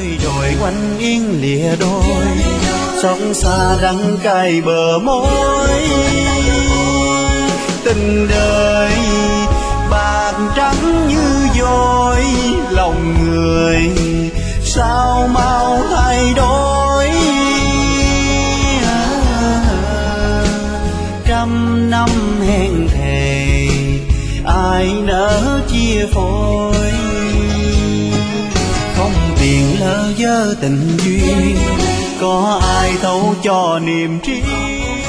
đồi quanh yên lìa đôi, xót xa đắng cay bờ môi. Tình đời bạc trắng như vôi, lòng người sao mau thay đổi. Trăm năm hẹn thề ai nỡ chia phôi, không tiền lỡ dơ tình duyên, có ai thấu cho niềm riêng.